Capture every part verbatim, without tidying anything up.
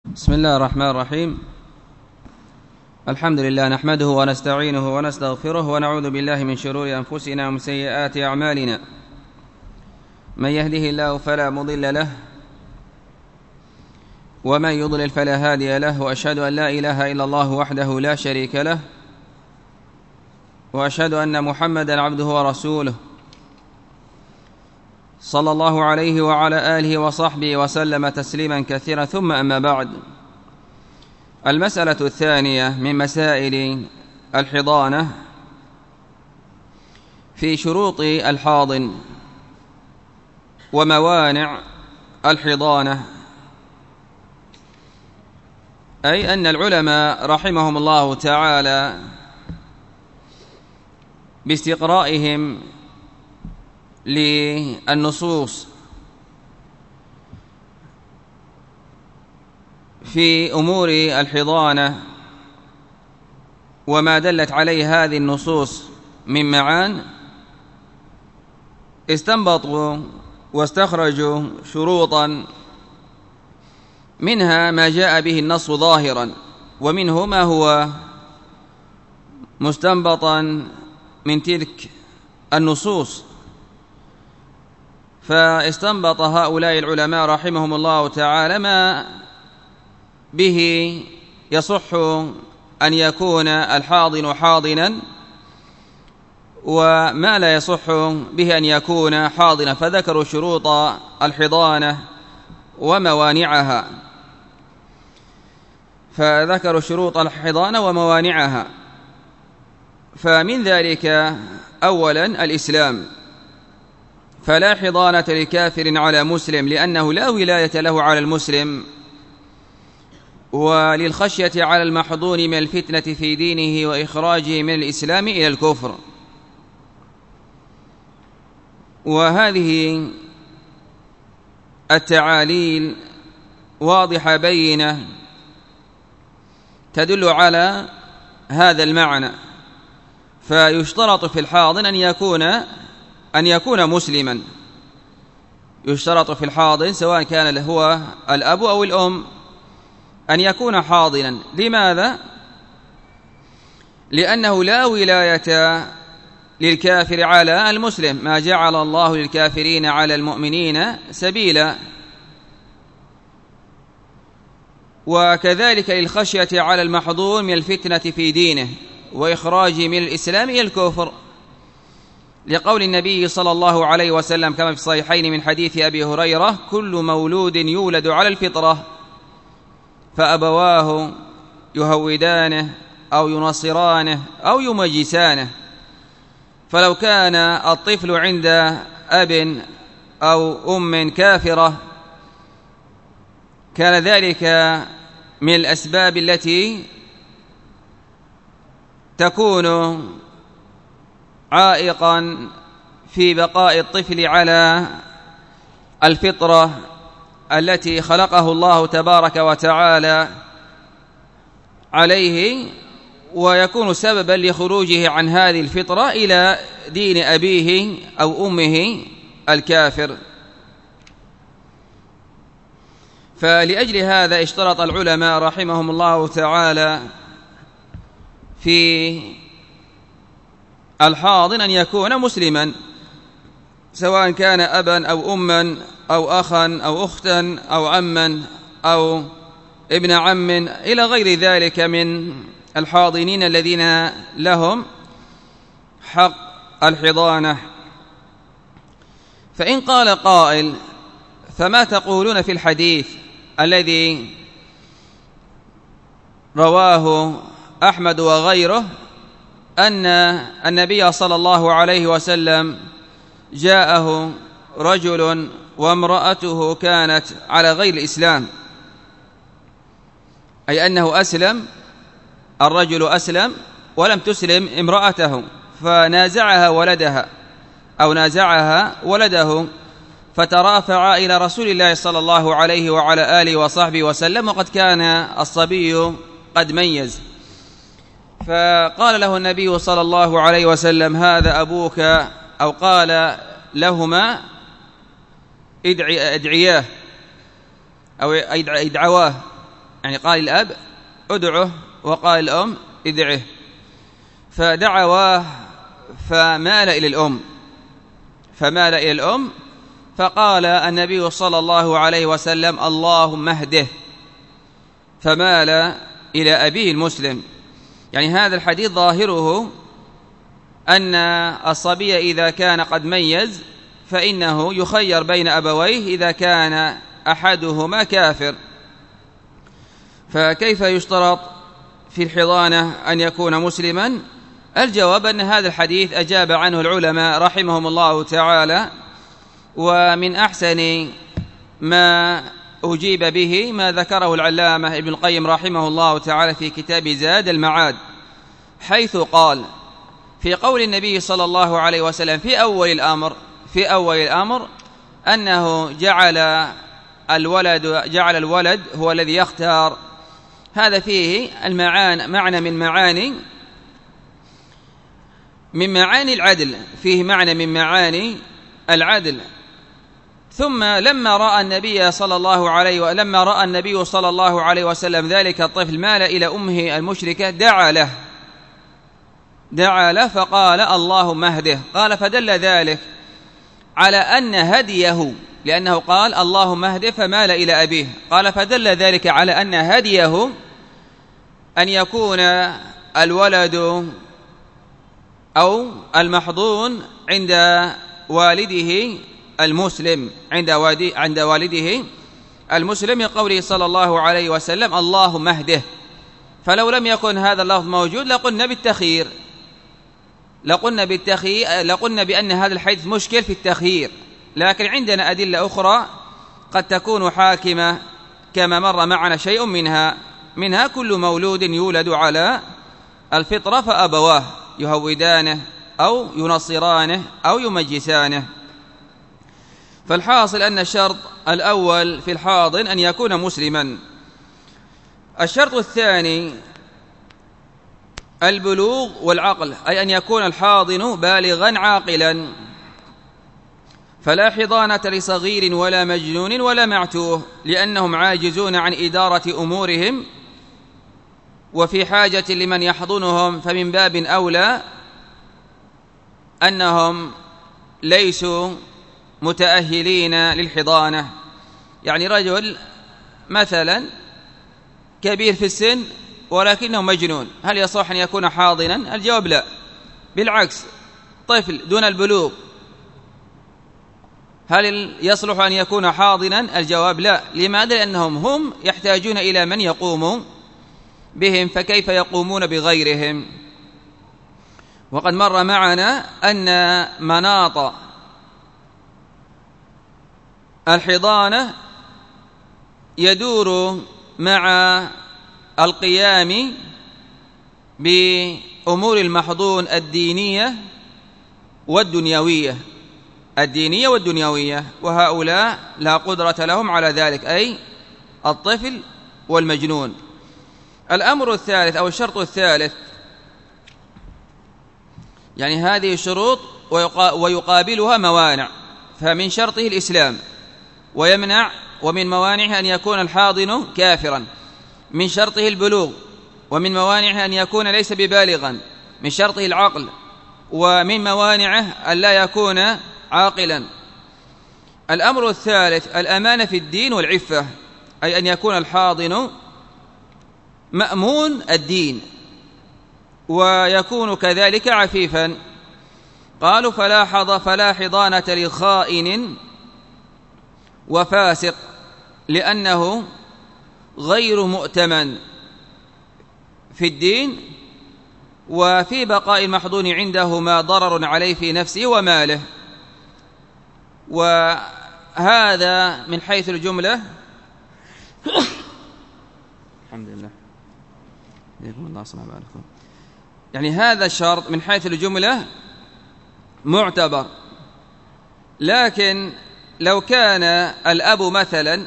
بسم الله الرحمن الرحيم. الحمد لله نحمده ونستعينه ونستغفره ونعوذ بالله من شرور أنفسنا ومن سيئات أعمالنا. من يهده الله فلا مضل له ومن يضلل فلا هادي له، وأشهد أن لا إله إلا الله وحده لا شريك له، وأشهد أن محمدا عبده ورسوله صلى الله عليه وعلى آله وصحبه وسلم تسليما كثيرا. ثم أما بعد، المسألة الثانية من مسائل الحضانة في شروط الحاضن وموانع الحضانة، أي أن العلماء رحمهم الله تعالى باستقرائهم للنصوص في أمور الحضانة وما دلت عليه هذه النصوص من معان، استنبطوا واستخرجوا شروطا، منها ما جاء به النص ظاهرا، ومنه ما هو مستنبطا من تلك النصوص. فاستنبط هؤلاء العلماء رحمهم الله تعالى ما به يصح أن يكون الحاضن حاضنا، وما لا يصح به أن يكون حاضنا، فذكروا شروط الحضانة وموانعها فذكروا شروط الحضانة وموانعها فمن ذلك أولا الإسلام، فلا حضانة لكافر على مسلم، لأنه لا ولاية له على المسلم، وللخشية على المحظون من الفتنة في دينه وإخراجه من الإسلام إلى الكفر. وهذه التعاليل واضحة بينة تدل على هذا المعنى. فيشترط في الحاضن أن يكون أن يكون مسلما، يشترط في الحاضن سواء كان هو الأب أو الأم أن يكون حاضنا. لماذا؟ لأنه لا ولاية للكافر على المسلم، ما جعل الله للكافرين على المؤمنين سبيلا. وكذلك للخشية على المحظور من الفتنة في دينه وإخراجه من الإسلام إلى الكفر، لقول النبي صلى الله عليه وسلم كما في الصحيحين من حديث أبي هريرة: كل مولود يولد على الفطرة فأبواه يهودانه أو ينصرانه أو يمجسانه. فلو كان الطفل عند أب أو أم كافرة كان ذلك من الأسباب التي تكون عائقا في بقاء الطفل على الفطرة التي خلقه الله تبارك وتعالى عليه، ويكون سببا لخروجه عن هذه الفطرة إلى دين أبيه أو أمه الكافر. فلأجل هذا اشترط العلماء رحمهم الله تعالى في الحاضن أن يكون مسلما، سواء كان أبا أو أما أو أخا أو أختا أو عما أو ابن عم إلى غير ذلك من الحاضنين الذين لهم حق الحضانة. فإن قال قائل: فما تقولون في الحديث الذي رواه أحمد وغيره أن النبي صلى الله عليه وسلم جاءه رجل وامرأته كانت على غير الإسلام، أي أنه أسلم، الرجل أسلم ولم تسلم امرأته، فنازعها ولدها أو نازعها ولده، فترافع إلى رسول الله صلى الله عليه وعلى آله وصحبه وسلم، وقد كان الصبي قد ميز. فقال له النبي صلى الله عليه وسلم: هذا أبوك، أو قال لهما: ادعياه أو ادعواه يعني قال الأب ادعه وقال الأم ادعه، فدعواه فمال إلى الأم فمال إلى الأم فقال النبي صلى الله عليه وسلم اللهم اهده، فمال إلى أبيه المسلم. يعني هذا الحديث ظاهره أن الصبي إذا كان قد ميز فإنه يخير بين أبويه إذا كان أحدهما كافر. فكيف يشترط في الحضانة أن يكون مسلما؟ الجواب أن هذا الحديث أجاب عنه العلماء رحمهم الله تعالى، ومن أحسن ما أجيب به ما ذكره العلامة ابن القيم رحمه الله تعالى في كتاب زاد المعاد، حيث قال في قول النبي صلى الله عليه وسلم في أول الأمر في أول الأمر أنه جعل الولد جعل الولد هو الذي يختار. هذا فيه المعاني معنى من معاني من معاني العدل، فيه معنى من معاني العدل. ثم لما رأى النبي صلى الله عليه ولما رأى النبي صلى الله عليه وسلم ذلك الطفل مال إلى أمه المشركة دعا له دعا له فقال اللهم اهده. قال فدل ذلك على أن هديه، لأنه قال اللهم اهده فمال إلى أبيه، قال فدل ذلك على أن هديه أن يكون الولد أو المحضون عند والده المسلم عند عند والده المسلم، قوله صلى الله عليه وسلم اللهم اهده. فلو لم يكن هذا اللفظ موجود لقلنا بالتخيير لقلنا بالتخيير لقلنا بأن هذا الحديث مشكل في التخيير، لكن عندنا أدلة أخرى قد تكون حاكمة كما مر معنا شيء منها منها كل مولود يولد على الفطرة فأبواه يهودانه أو ينصرانه أو يمجسانه. فالحاصل أن الشرط الأول في الحاضن أن يكون مسلما. الشرط الثاني البلوغ والعقل، أي أن يكون الحاضن بالغا عاقلا، فلا حضانة لصغير ولا مجنون ولا معتوه، لأنهم عاجزون عن إدارة أمورهم وفي حاجة لمن يحضنهم، فمن باب أولى أنهم ليسوا متأهلين للحضانة. يعني رجل مثلا كبير في السن ولكنه مجنون، هل يصح أن يكون حاضنا؟ الجواب لا، بالعكس طفل دون البلوغ هل يصلح أن يكون حاضنا؟ الجواب لا. لماذا؟ لأنهم هم يحتاجون إلى من يقوم بهم، فكيف يقومون بغيرهم؟ وقد مر معنا أن مناط الحضانة يدور مع القيام بأمور المحضون الدينية والدنيوية الدينية والدنيوية وهؤلاء لا قدرة لهم على ذلك، أي الطفل والمجنون. الأمر الثالث أو الشرط الثالث، يعني هذه الشروط ويقابلها موانع، فمن شرطه الإسلام ويمنع، ومن موانعه أن يكون الحاضن كافرا، من شرطه البلوغ، ومن موانعه أن يكون ليس ببالغا، من شرطه العقل، ومن موانعه أن لا يكون عاقلا. الأمر الثالث الأمانة في الدين والعفة، أي أن يكون الحاضن مأمون الدين ويكون كذلك عفيفا. قالوا فلا حض فلا حضانة لخائن وفاسق، لأنه غير مؤتمن في الدين، وفي بقاء المحضون عنده ما ضرر عليه في نفسه وماله. وهذا من حيث الجملة الحمد لله يكون الله صنع بالكم، يعني هذا الشرط من حيث الجملة معتبر. لكن لو كان الأب مثلا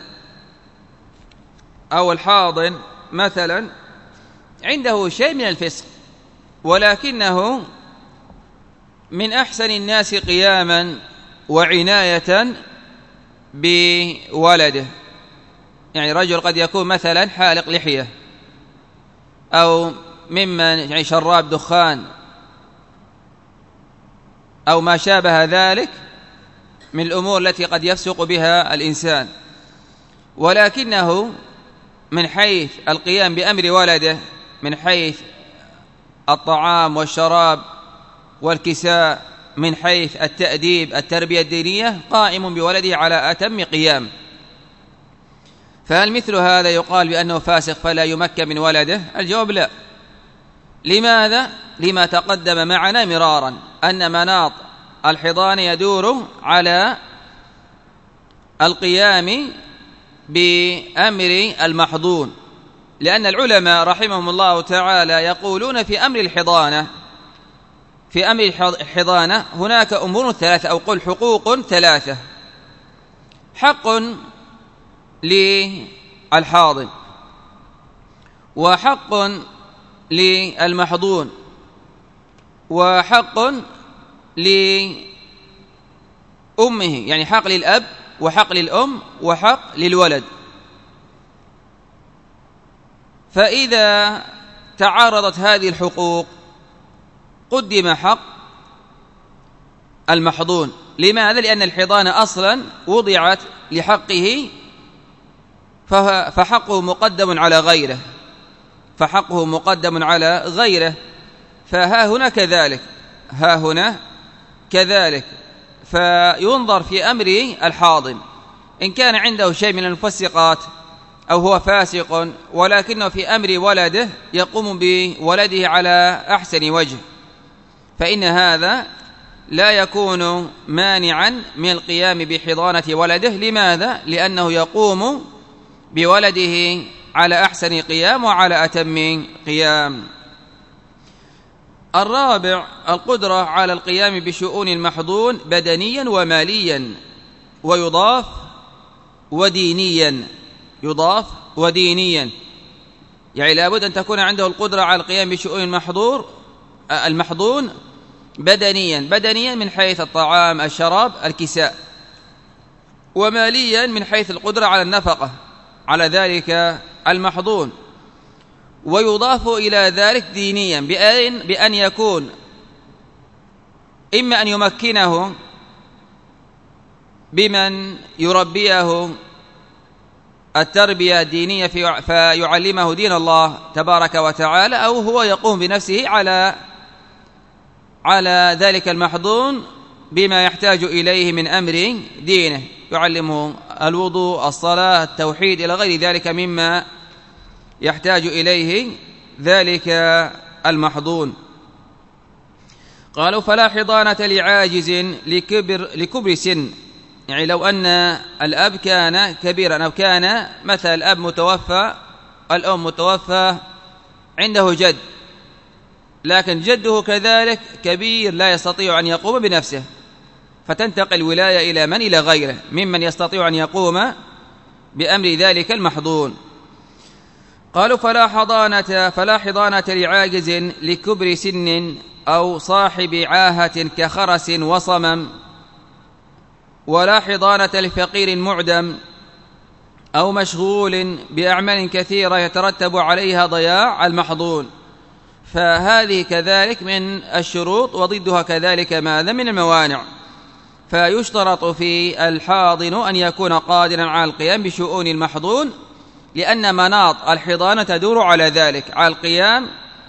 أو الحاضن مثلا عنده شيء من الفسق، ولكنه من أحسن الناس قياما وعناية بولده، يعني رجل قد يكون مثلا حالق لحية أو ممن يعني شراب دخان أو ما شابه ذلك من الأمور التي قد يفسق بها الإنسان، ولكنه من حيث القيام بأمر ولده من حيث الطعام والشراب والكساء، من حيث التأديب التربية الدينية، قائم بولده على أتم قيام. فهل مثل هذا يقال بأنه فاسق فلا يمكن من ولده؟ الجواب لا. لماذا؟ لما تقدم معنا مرارا أن مناط الحضانة يدور على القيام بأمر المحضون، لأن العلماء رحمهم الله تعالى يقولون في أمر الحضانة في أمر الحضانة هناك أمور ثلاثة، أو قل حقوق ثلاثة: حق للحاضن، وحق للمحضون، وحق لأمه، يعني حق للأب وحق للأم وحق للولد. فإذا تعارضت هذه الحقوق قدم حق المحضون. لماذا؟ لأن الحضانة أصلا وضعت لحقه، فحقه مقدم على غيره فحقه مقدم على غيره فها هنا كذلك ها هنا كذلك فينظر في أمر الحاضن، إن كان عنده شيء من المفسقات أو هو فاسق ولكنه في أمر ولده يقوم بولده على أحسن وجه، فإن هذا لا يكون مانعا من القيام بحضانة ولده. لماذا؟ لأنه يقوم بولده على أحسن قيام وعلى أتم قيام. الرابع القدرة على القيام بشؤون المحضون بدنيا وماليا، ويضاف ودينيا يضاف ودينيا يعني لابد أن تكون عنده القدرة على القيام بشؤون المحظور المحضون بدنيا بدنيا من حيث الطعام الشراب الكساء، وماليا من حيث القدرة على النفقة على ذلك المحضون. ويضاف إلى ذلك دينيا بأن, بأن يكون إما أن يمكنه بمن يربيه التربية الدينية فيعلمه دين الله تبارك وتعالى، أو هو يقوم بنفسه على على ذلك المحضون بما يحتاج إليه من أمر دينه، يعلمه الوضوء الصلاة التوحيد إلى غير ذلك مما يحتاج إليه ذلك المحضون. قالوا فلا حضانة لعاجز لكبر, لكبر سن، يعني لو أن الأب كان كبيرا أو كان مثل الأب متوفى الأم متوفى عنده جد، لكن جده كذلك كبير لا يستطيع أن يقوم بنفسه، فتنتقل الولاية إلى من؟ إلى غيره ممن يستطيع أن يقوم بأمر ذلك المحضون. قالوا فلا حضانة فلا حضانة لعاجز لكبر سن أو صاحب عاهة كخرس وصمم، ولا حضانة لفقير معدم أو مشغول بأعمال كثيرة يترتب عليها ضياع المحضون. فهذه كذلك من الشروط، وضدها كذلك ماذا؟ من الموانع. فيشترط في الحاضن أن يكون قادرا على القيام بشؤون المحضون، لأن مناط الحضانة تدور على ذلك، على القيام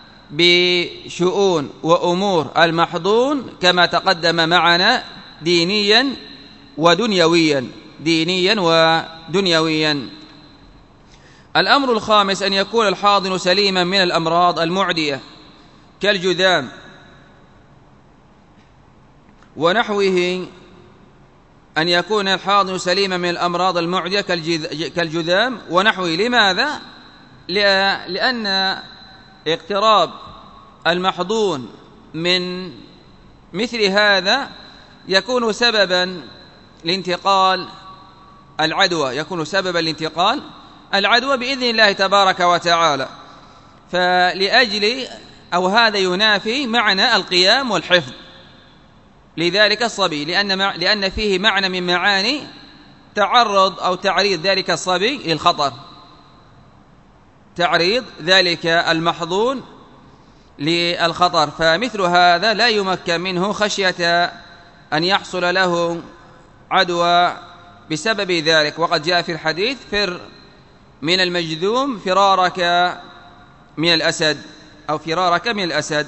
بشؤون وأمور المحضون كما تقدم معنا دينيا ودنيويا دينيا ودنيويا. الأمر الخامس أن يكون الحاضن سليما من الأمراض المعدية كالجذام ونحوه، أن يكون الحاضن سليما من الأمراض المعدية كالجذام ونحوه. لماذا؟ لأن اقتراب المحضون من مثل هذا يكون سببا لانتقال العدوى يكون سببا لانتقال العدوى بإذن الله تبارك وتعالى. فلأجل أو هذا ينافي معنى القيام والحفظ لذلك الصبي، لأن, لأن فيه معنى من معاني تعرض أو تعريض ذلك الصبي للخطر، تعريض ذلك المحظون للخطر، فمثل هذا لا يمكن منه خشية أن يحصل له عدوى بسبب ذلك. وقد جاء في الحديث: فر من المجذوم فرارك من الأسد، أو فرارك من الأسد.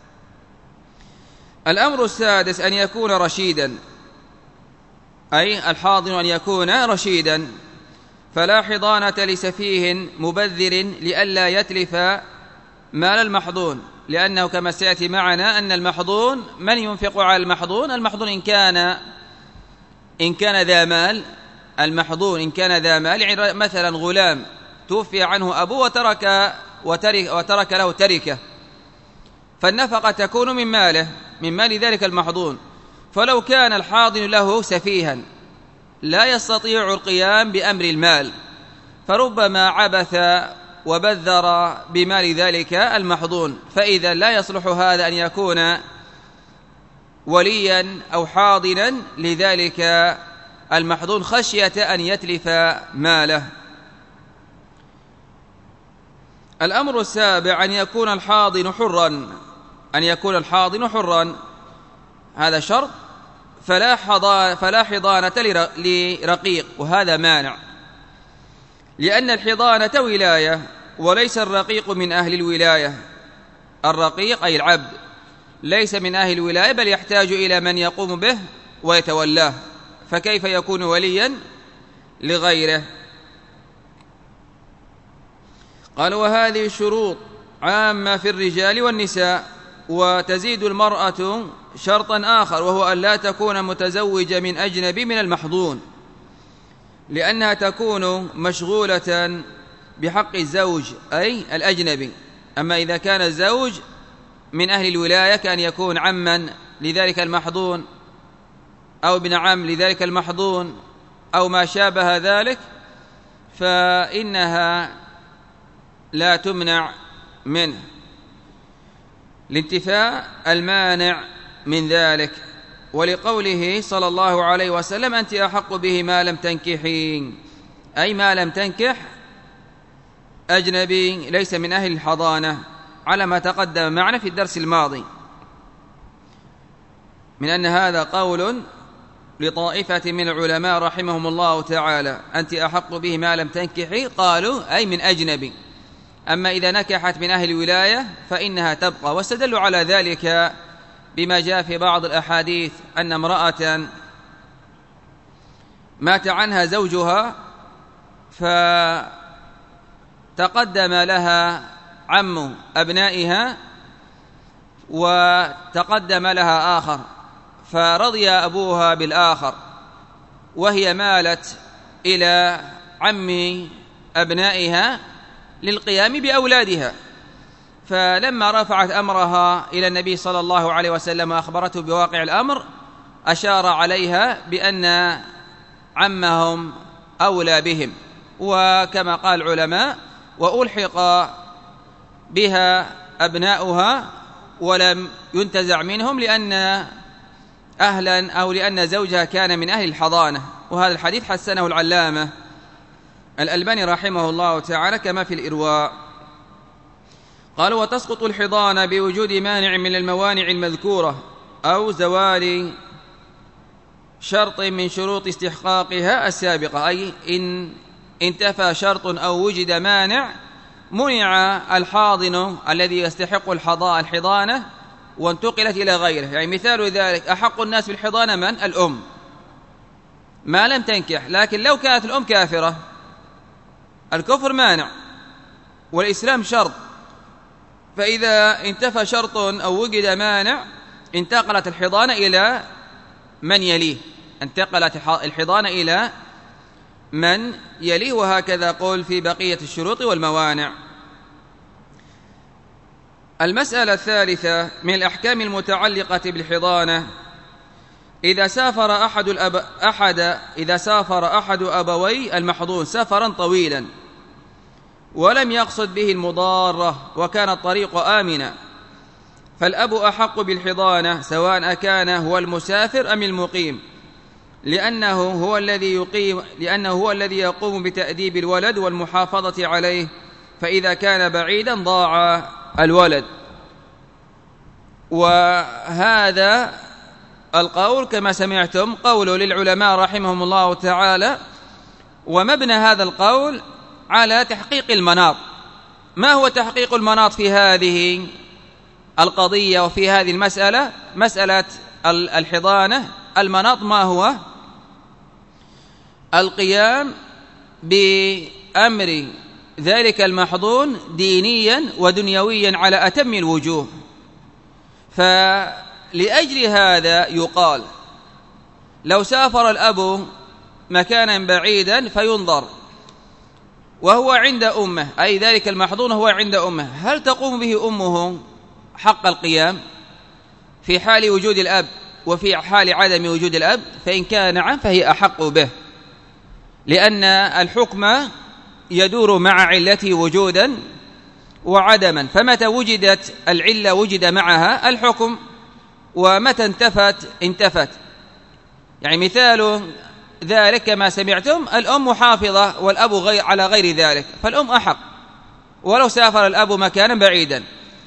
الأمر السادس أن يكون رشيدا، أي الحاضن أن يكون رشيدا، فلا حضانة لسفيه مبذر لئلا يتلف مال المحظون، لأنه كما سيأتي معنا أن المحظون من ينفق على المحظون؟ المحظون إن كان إن كان ذا مال، المحظون إن كان ذا مال، يعني مثلا غلام توفي عنه أبوه وترك وترك, وترك له تركة، فالنفقة تكون من ماله، من مال ذلك المحظون. فلو كان الحاضن له سفيها لا يستطيع القيام بأمر المال، فربما عبث وبذر بمال ذلك المحظون، فإذا لا يصلح هذا أن يكون وليا أو حاضنا لذلك المحظون خشية أن يتلف ماله. الأمر السابع أن يكون الحاضن حرا، أن يكون الحاضن حرا، هذا شرط، فلا حضانة, فلا حضانة لرقيق، وهذا مانع، لأن الحضانة ولاية وليس الرقيق من أهل الولاية. الرقيق أي العبد ليس من أهل الولاية، بل يحتاج إلى من يقوم به ويتولاه، فكيف يكون وليا لغيره؟ قال: وهذه الشروط عامة في الرجال والنساء، وتزيد المرأة شرطا آخر، وهو أن لا تكون متزوجة من أجنبي من المحظون، لأنها تكون مشغولة بحق الزوج أي الأجنبي. أما إذا كان الزوج من أهل الولاية كأن يكون عما لذلك المحظون أو ابن عم لذلك المحظون أو ما شابه ذلك، فإنها لا تمنع منه لانتفاء المانع من ذلك، ولقوله صلى الله عليه وسلم: أنت أحق به ما لم تنكحين، أي ما لم تنكح أجنبي ليس من أهل الحضانة، على ما تقدم معنا في الدرس الماضي من أن هذا قول لطائفة من العلماء رحمهم الله تعالى: أنت أحق به ما لم تنكحي، قالوا أي من أجنبي. أما إذا نكحت من أهل الولاية فإنها تبقى، واستدلوا على ذلك بما جاء في بعض الأحاديث أن امرأة مات عنها زوجها فتقدم لها عم أبنائها وتقدم لها آخر، فرضي أبوها بالآخر، وهي مالت إلى عم أبنائها للقيام بأولادها، فلما رفعت أمرها إلى النبي صلى الله عليه وسلم وأخبرته بواقع الأمر، أشار عليها بأن عمهم أولى بهم، وكما قال العلماء: وألحق بها أبناؤها ولم ينتزع منهم، لأن أهلا أو لأن زوجها كان من أهل الحضانة. وهذا الحديث حسنه العلامة الألباني رحمه الله تعالى كما في الإرواء. قال: وتسقط الحضانة بوجود مانع من الموانع المذكورة أو زوال شرط من شروط استحقاقها السابقة، أي إن انتفى شرط أو وجد مانع منع الحاضن الذي يستحق الحضانة وانتقلت إلى غيره. يعني مثال ذلك: أحق الناس بالحضانة من؟ الأم، ما لم تنكح، لكن لو كانت الأم كافرة، الكفر مانع والإسلام شرط، فإذا انتفى شرط أو وجد مانع انتقلت الحضانة إلى من يليه، انتقلت الحضانة إلى من يليه، وهكذا قول في بقية الشروط والموانع. المسألة الثالثة من الأحكام المتعلقة بالحضانة: إذا سافر أحد الأب أحد إذا سافر أحد أبوي المحظون سفرا طويلا ولم يقصد به المضارة وكان الطريق آمنا، فالأب أحق بالحضانة سواء أكان هو المسافر أم المقيم، لأنه هو الذي يقيم لأنه هو الذي يقوم بتأديب الولد والمحافظة عليه، فإذا كان بعيدا ضاع الولد. وهذا القول كما سمعتم قول للعلماء رحمهم الله تعالى، ومبنى هذا القول على تحقيق المناط. ما هو تحقيق المناط في هذه القضية وفي هذه المسألة، مسألة الحضانة؟ المناط ما هو؟ القيام بأمر ذلك المحضون دينيا ودنيويا على أتم الوجوه. فلأجل هذا يقال لو سافر الأب مكانا بعيدا فينظر وهو عند أمه، أي ذلك المحضون هو عند أمه، هل تقوم به أمه حق القيام في حال وجود الأب وفي حال عدم وجود الأب؟ فإن كان نعم فهي أحق به، لأن الحكم يدور مع علته وجودا وعدما، فمتى وجدت العلة وجد معها الحكم، ومتى انتفت انتفت. يعني مثال ذلك كما سمعتم الأم محافظة والأب غير على غير ذلك، فالأم أحق ولو سافر الأب مكانا بعيدا.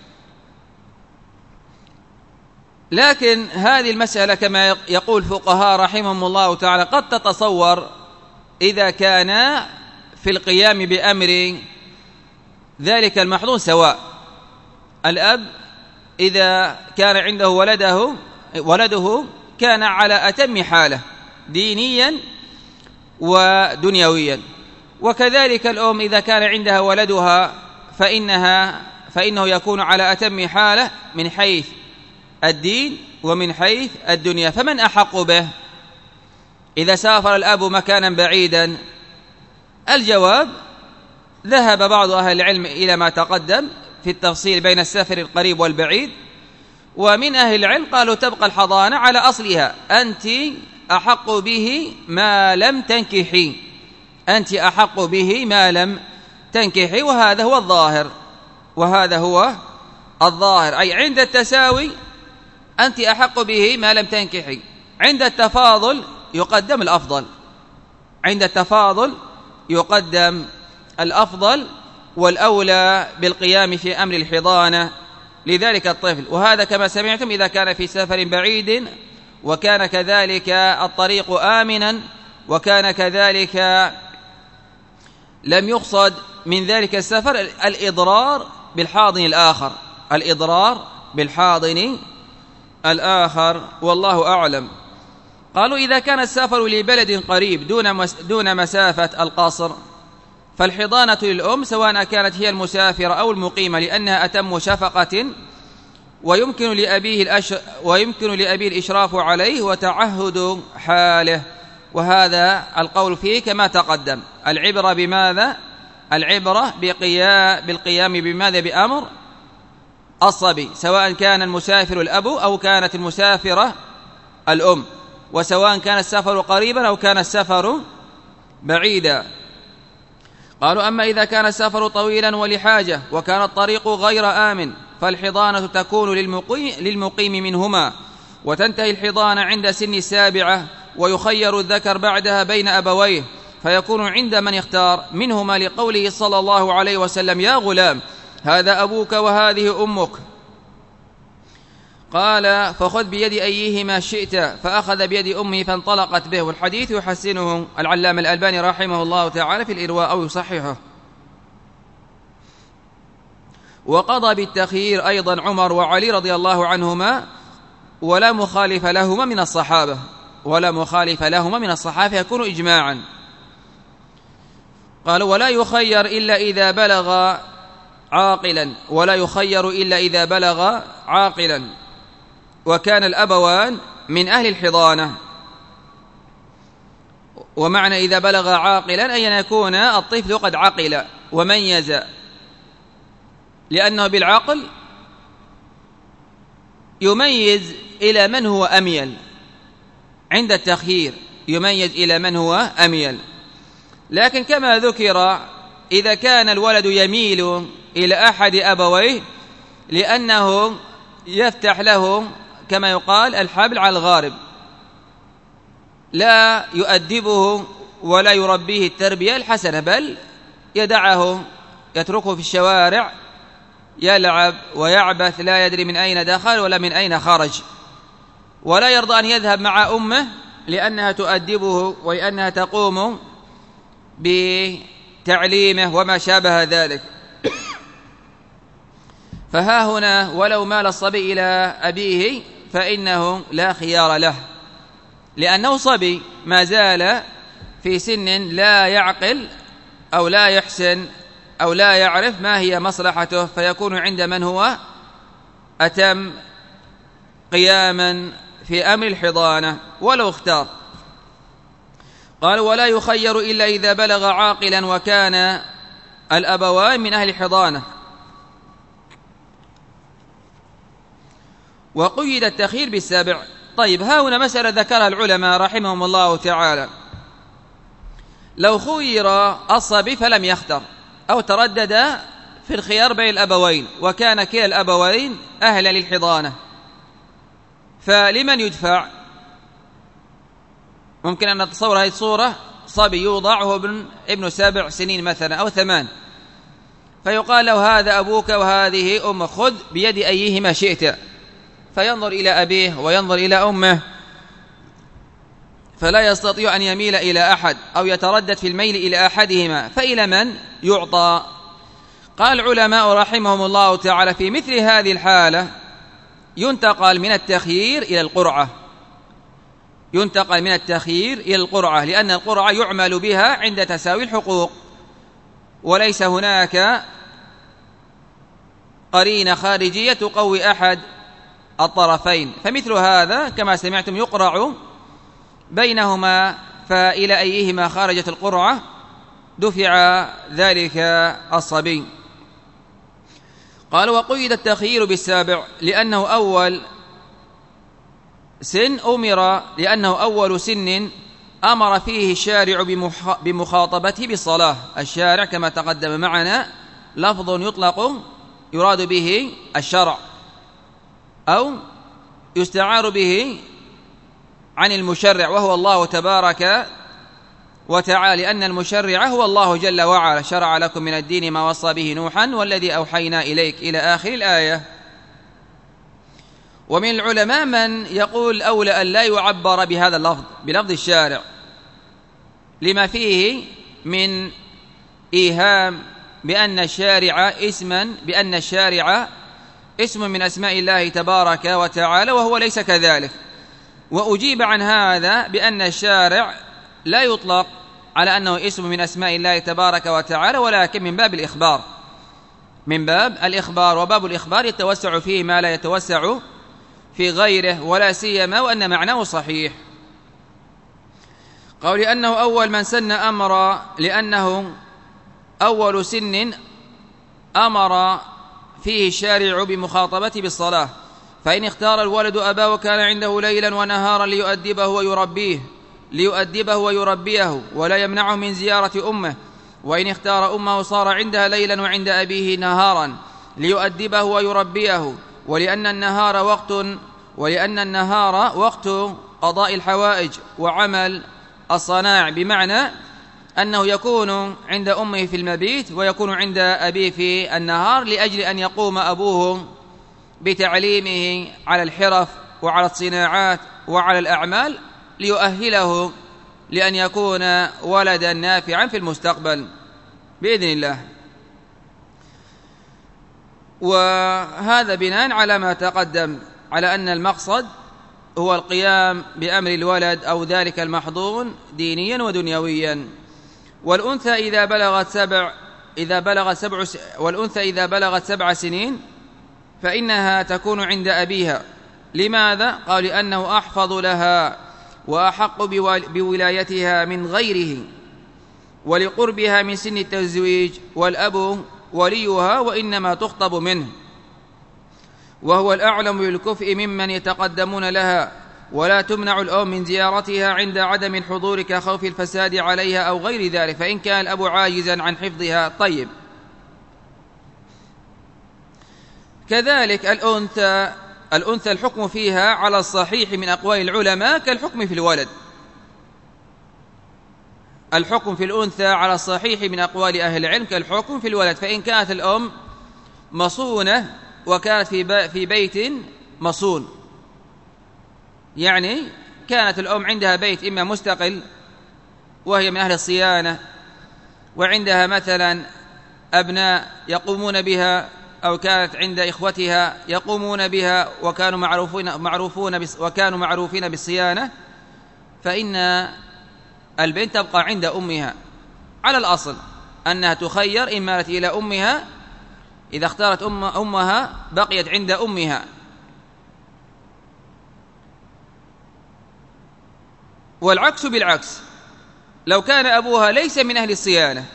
لكن هذه المسألة كما يقول فقهاء رحمهم الله تعالى قد تتصور إذا كان في القيام بأمر ذلك المحضون سواء. الأب إذا كان عنده ولده ولده كان على أتم حاله دينيا ودنيويا، وكذلك الأم إذا كان عندها ولدها فإنها فإنه يكون على أتم حاله من حيث الدين ومن حيث الدنيا. فمن أحق به إذا سافر الأب مكانا بعيدا؟ الجواب ذهب بعض أهل العلم إلى ما تقدم في التفصيل بين السفر القريب والبعيد، ومن أهل العلم قالوا تبقى الحضانة على أصلها، أنت أحق به ما لم تنكحي، أنت أحق به ما لم تنكحي، وهذا هو الظاهر وهذا هو الظاهر أي عند التساوي أنت أحق به ما لم تنكحي. عند التفاضل يقدم الأفضل، عند التفاضل يقدم الأفضل والأولى بالقيام في أمر الحضانة لذلك الطفل. وهذا كما سمعتم إذا كان في سفر بعيد، وكان كذلك الطريق آمنا، وكان كذلك لم يقصد من ذلك السفر الإضرار بالحاضن الآخر، الإضرار بالحاضن الآخر، والله أعلم. قالوا إذا كان السفر لبلد قريب دون دون مسافة القصر فالحضانة للأم سواء كانت هي المسافرة أو المقيمة، لأنها أتم شفقة، ويمكن لأبيه الأش... ويمكن لأبيه الإشراف عليه وتعهد حاله. وهذا القول فيه كما تقدم. العبرة بماذا؟ العبرة بقيام بالقيام بماذا؟ بأمر الصبي، سواء كان المسافر الأب أو كانت المسافرة الأم، وسواء كان السفر قريبا أو كان السفر بعيدا. قالوا أما إذا كان السفر طويلا ولحاجة وكان الطريق غير آمن فالحضانة تكون للمقيم, للمقيم منهما، وتنتهي الحضانة عند سن السابعة، ويخير الذكر بعدها بين أبويه فيكون عند من اختار منهما، لقوله صلى الله عليه وسلم يا غلام هذا أبوك وهذه أمك، قال فخذ بيد أيهما شئت، فأخذ بيد أمه فانطلقت به. والحديث يحسنه العلامة الألباني رحمه الله تعالى في الإرواء أو يصححه. وقضى بالتخيير أيضا عمر وعلي رضي الله عنهما، ولا مخالف لهما من الصحابة، ولا مخالف لهما من الصحابة يكون إجماعا. قالوا ولا يخير إلا إذا بلغ عاقلا، ولا يخير إلا إذا بلغ عاقلا وكان الأبوان من أهل الحضانة. ومعنى إذا بلغ عاقلا أي أن يكون الطفل قد عقل وميز، لأنه بالعقل يميز إلى من هو أميل، عند التخيير يميز إلى من هو أميل. لكن كما ذكر إذا كان الولد يميل إلى أحد أبويه لأنه يفتح له كما يقال الحبل على الغارب، لا يؤدبه ولا يربيه التربية الحسنة، بل يدعه يتركه في الشوارع يلعب ويعبث لا يدري من أين دخل ولا من أين خرج، ولا يرضى أن يذهب مع أمه لأنها تؤدبه ولأنها تقوم بتعليمه وما شابه ذلك. فها هنا ولو مال الصبي إلى أبيه فإنه لا خيار له، لأنه صبي ما زال في سن لا يعقل أو لا يحسن أو لا يعرف ما هي مصلحته، فيكون عند من هو أتم قياما في أمر الحضانة ولو اختار. قال ولا يخير إلا إذا بلغ عاقلا وكان الأبوان من أهل الحضانة. وقيد التخيير بالسابع. طيب، ها هنا مسألة ذكرها العلماء رحمهم الله تعالى. لو خير الصبي فلم يختر أو تردد في الخيار بين الأبوين وكان كلا الأبوين أهلا للحضانة، فلمن يدفع؟ ممكن أن نتصور هذه الصورة: صبي يوضع وهو ابن, ابن سبع سنين مثلا أو ثمان، فيقال له هذا أبوك وهذه أمك، خذ بيد أيهما شئت، فينظر إلى أبيه وينظر إلى أمه فلا يستطيع أن يميل إلى أحد أو يتردد في الميل إلى أحدهما، فإلى من يعطى؟ قال العلماء رحمهم الله تعالى في مثل هذه الحالة ينتقل من التخيير إلى القرعة، ينتقل من التخيير إلى القرعة، لأن القرعة يعمل بها عند تساوي الحقوق وليس هناك قرينة خارجية تقوي أحد الطرفين. فمثل هذا كما سمعتم يقرع بينهما، فإلى أيهما خرجت القرعة دفع ذلك الصبي. قال وقيد التخيير بالسابع لأنه أول سن أمر لأنه أول سن أمر فيه الشارع بمخاطبته بالصلاة. الشارع كما تقدم معنا لفظ يطلق يراد به الشرع أو يستعار به عن المشرع وهو الله تبارك وتعالى، لأن المشرع هو الله جل وعلا. شرع لكم من الدين ما وصى به نوحا والذي أوحينا إليك إلى آخر الآية. ومن العلماء من يقول أولى أن لا يعبر بهذا اللفظ بلفظ الشارع لما فيه من إيهام بأن الشارع اسما بأن الشارع اسم من أسماء الله تبارك وتعالى، وهو ليس كذلك. وأجيب عن هذا بأن الشارع لا يطلق على أنه اسم من أسماء الله تبارك وتعالى، ولكن من باب الإخبار، من باب الإخبار، وباب الإخبار يتوسع فيه ما لا يتوسع في غيره، ولا سيما وأن معناه صحيح. قال لأنه أول من سن أمر لأنه أول سن أمر فيه الشارع بمخاطبته بالصلاة، فإن اختار الولد أباه وكان عنده ليلا ونهارا ليؤدبه ويربيه ليؤدبه ويربيه ولا يمنعه من زيارة أمه، وإن اختار أمه صار عندها ليلا وعند أبيه نهارا ليؤدبه ويربيه، ولأن النهار وقت ولأن النهار وقت قضاء الحوائج وعمل الصناع، بمعنى أنه يكون عند أمه في المبيت ويكون عند أبيه في النهار، لأجل أن يقوم أبوه بتعليمه على الحرف وعلى الصناعات وعلى الأعمال ليؤهله لأن يكون ولدا نافعا في المستقبل بإذن الله. وهذا بناء على ما تقدم على أن المقصد هو القيام بأمر الولد أو ذلك المحظون دينيا ودنيويا. والأنثى إذا بلغت سبع إذا بلغت سبع والأنثى إذا بلغت سبع سنين فإنها تكون عند أبيها. لماذا؟ قال لأنه أحفظ لها وأحق بولايتها من غيره، ولقربها من سن التزويج، والأب وليها وإنما تخطب منه، وهو الأعلم بالكفء ممن يتقدمون لها، ولا تمنع الأم من زيارتها عند عدم الحضور كخوف الفساد عليها أو غير ذلك، فإن كان الأب عاجزا عن حفظها. طيب، كذلك الأنثى الأنثى الحكم فيها على الصحيح من أقوال العلماء كالحكم في الولد، الحكم في الأنثى على الصحيح من أقوال أهل العلم كالحكم في الولد. فإن كانت الأم مصونة وكانت في في بيت مصون، يعني كانت الأم عندها بيت إما مستقل وهي من أهل الصيانة وعندها مثلا أبناء يقومون بها، أو كانت عند إخوتها يقومون بها وكانوا معروفين معروفون وكانوا معروفين بالصيانة، فإن البنت تبقى عند أمها على الأصل أنها تخير إن مالت إلى أمها. إذا اختارت أم أمها بقيت عند أمها. والعكس بالعكس، لو كان أبوها ليس من أهل الصيانة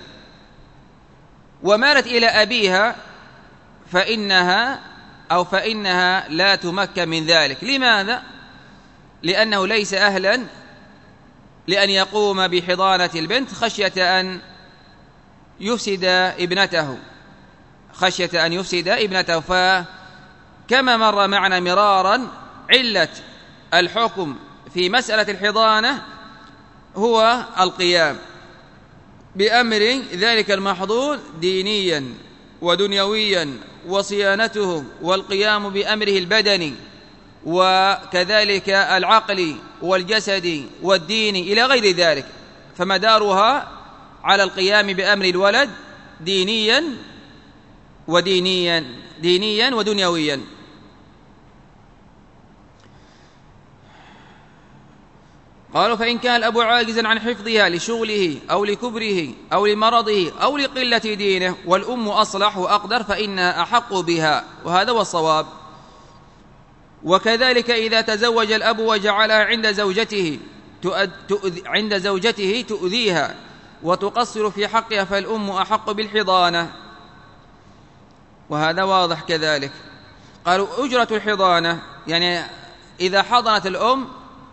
ومالت إلى أبيها فإنها أو فإنها لا تمكن من ذلك. لماذا؟ لأنه ليس أهلا لأن يقوم بحضانة البنت خشية أن يفسد ابنته خشية أن يفسد ابنته فكما مر معنا مرارا علة الحكم في مسألة الحضانة هو القيام بأمر ذلك المحظور دينيا ودنيويا وصيانته، والقيام بأمره البدني وكذلك العقلي والجسدي والديني إلى غير ذلك، فمدارها على القيام بأمر الولد دينيا ودينيا دينيا ودنيويا. قالوا فإن كان الأب عاجزا عن حفظها لشغله أو لكبره أو لمرضه أو لقلة دينه والأم أصلح وأقدر فإنها أحق بها، وهذا هو الصواب. وكذلك إذا تزوج الأب وجعلها عند زوجته تؤذ... عند زوجته تؤذيها وتقصر في حقها فالأم أحق بالحضانة، وهذا واضح كذلك. قالوا أجرة الحضانة يعني إذا حضنت الأم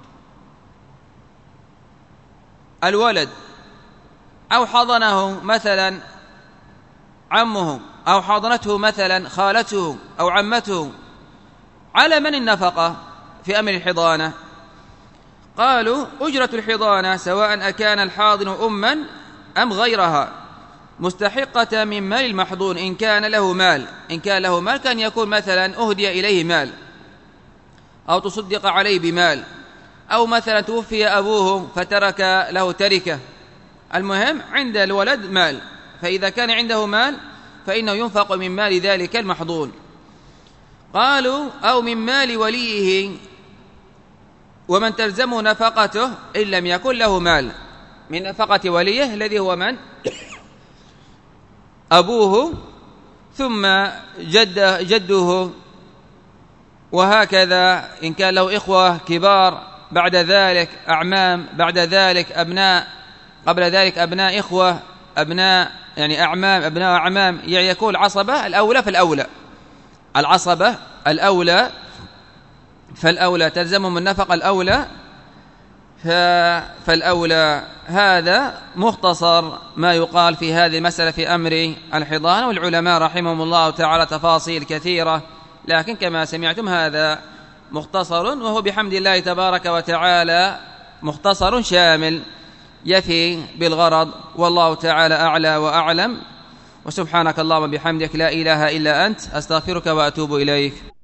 الولد أو حضنه مثلا عمه أو حضنته مثلا خالته أو عمته، على من النفقة في أمر الحضانة؟ قالوا أجرة الحضانة سواء أكان الحاضن أما أم غيرها مستحقة من مال المحضون إن كان له مال. إن كان له مال كان يكون مثلا أهدي إليه مال أو تصدق عليه بمال، أو مثلا توفي أبوه فترك له تركة، المهم عند الولد مال، فإذا كان عنده مال فإنه ينفق من مال ذلك المحضون. قالوا أو من مال وليه ومن تلزم نفقته إن لم يكن له مال، من نفقة وليه الذي هو من؟ أبوه ثم جد جده، وهكذا إن كان له إخوة كبار، بعد ذلك أعمام، بعد ذلك أبناء، قبل ذلك أبناء إخوة، أبناء يعني أعمام، أبناء أعمام، يعني يكون العصبة الأولى فالأولى العصبة الأولى فالأولى تلزمهم من النفقة الأولى فالأولى. هذا مختصر ما يقال في هذه المسألة في أمر الحضانة، والعلماء رحمهم الله تعالى تفاصيل كثيرة، لكن كما سمعتم هذا مختصر، وهو بحمد الله تبارك وتعالى مختصر شامل يفي بالغرض، والله تعالى أعلى وأعلم. وسبحانك اللهم بحمدك لا إله إلا أنت أستغفرك وأتوب إليك.